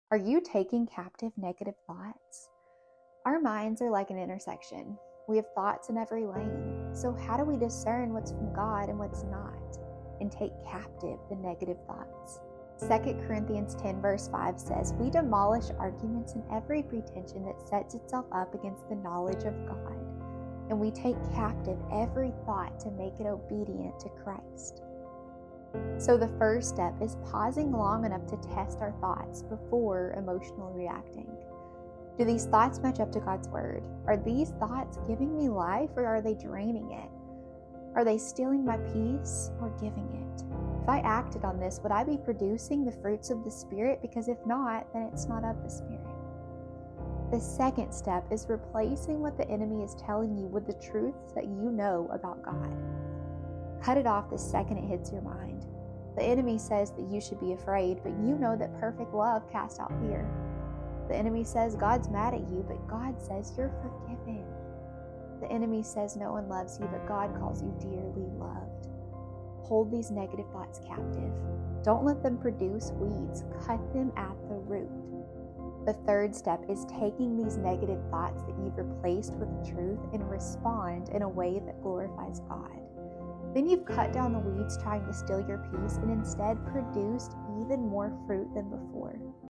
Are you taking captive negative thoughts? Our minds are like an intersection. We have thoughts in every lane. So, how do we discern what's from God and what's not, and take captive the negative thoughts? 2 Corinthians 10 verse 5 says, "We demolish arguments and every pretension that sets itself up against the knowledge of God, and we take captive every thought to make it obedient to Christ." So the first step is pausing long enough to test our thoughts before emotionally reacting. Do these thoughts match up to God's word? Are these thoughts giving me life, or are they draining it? Are they stealing my peace or giving it? If I acted on this, would I be producing the fruits of the Spirit? Because if not, then it's not of the Spirit. The second step is replacing what the enemy is telling you with the truths that you know about God. Cut it off the second it hits your mind. The enemy says that you should be afraid, but you know that perfect love casts out fear. The enemy says God's mad at you, but God says you're forgiven. The enemy says no one loves you, but God calls you dearly loved. Hold these negative thoughts captive. Don't let them produce weeds. Cut them at the root. The third step is taking these negative thoughts that you've replaced with the truth and respond in a way that glorifies God. Then you've cut down the weeds trying to steal your peace and instead produced even more fruit than before.